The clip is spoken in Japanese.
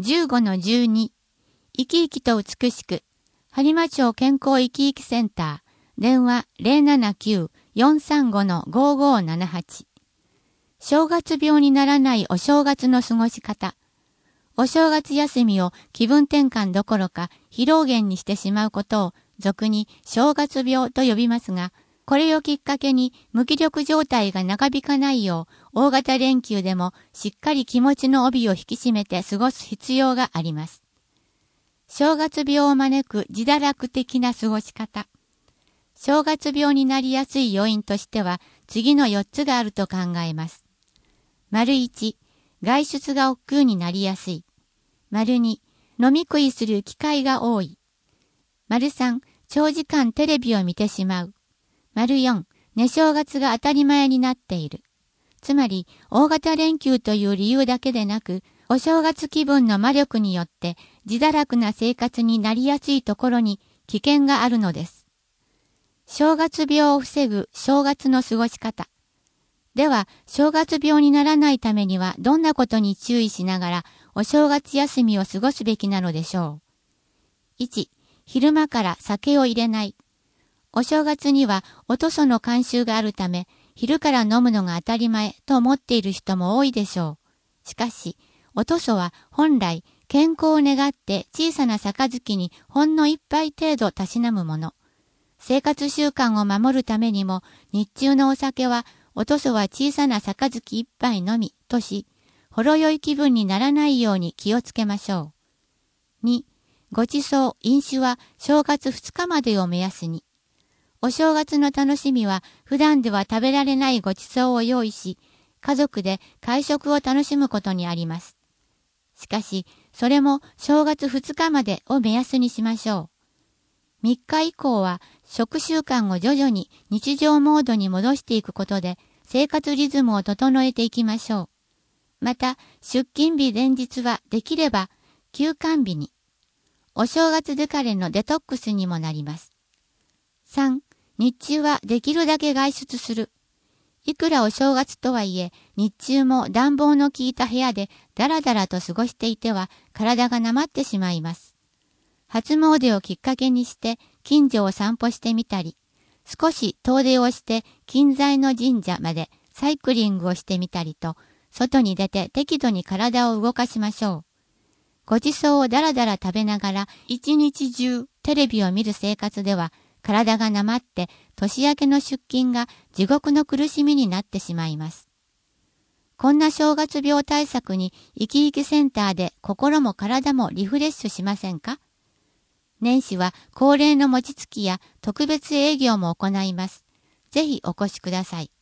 15-12 生き生きと美しく播磨町健康生き生きセンター電話 079-435-5578 正月病にならないお正月の過ごし方。お正月休みを気分転換どころか疲労源にしてしまうことを俗に正月病と呼びますが、これをきっかけに無気力状態が長引かないよう大型連休でもしっかり気持ちの帯を引き締めて過ごす必要があります。正月病を招く自堕落的な過ごし方。正月病になりやすい要因としては次の4つがあると考えます。1、外出が億劫になりやすい。2、飲み食いする機会が多い。3、長時間テレビを見てしまう。4、寝正月が当たり前になっている。つまり、大型連休という理由だけでなく、お正月気分の魔力によって自堕落な生活になりやすいところに危険があるのです。正月病を防ぐ正月の過ごし方。では、正月病にならないためにはどんなことに注意しながらお正月休みを過ごすべきなのでしょう。1、昼間から酒を入れない。お正月にはお屠蘇の慣習があるため、昼から飲むのが当たり前と思っている人も多いでしょう。しかし、お屠蘇は本来健康を願って小さな杯にほんの一杯程度たしなむもの。生活習慣を守るためにも日中のお酒はお屠蘇は小さな杯一杯のみとし、ほろ酔い気分にならないように気をつけましょう。2、ご馳走、飲酒は正月2日までを目安に。お正月の楽しみは普段では食べられないご馳走を用意し、家族で会食を楽しむことにあります。しかし、それも正月2日までを目安にしましょう。3日以降は食習慣を徐々に日常モードに戻していくことで生活リズムを整えていきましょう。また、出勤日前日はできれば休館日に。お正月疲れのデトックスにもなります。3、日中はできるだけ外出する。いくらお正月とはいえ、日中も暖房の効いた部屋でだらだらと過ごしていては体がなまってしまいます。初詣をきっかけにして近所を散歩してみたり、少し遠出をして近在の神社までサイクリングをしてみたりと、外に出て適度に体を動かしましょう。ご馳走をだらだら食べながら一日中テレビを見る生活では体がなまって年明けの出勤が地獄の苦しみになってしまいます。こんな正月病対策に生き生きセンターで心も体もリフレッシュしませんか？年始は恒例の餅つきや特別営業も行います。ぜひお越しください。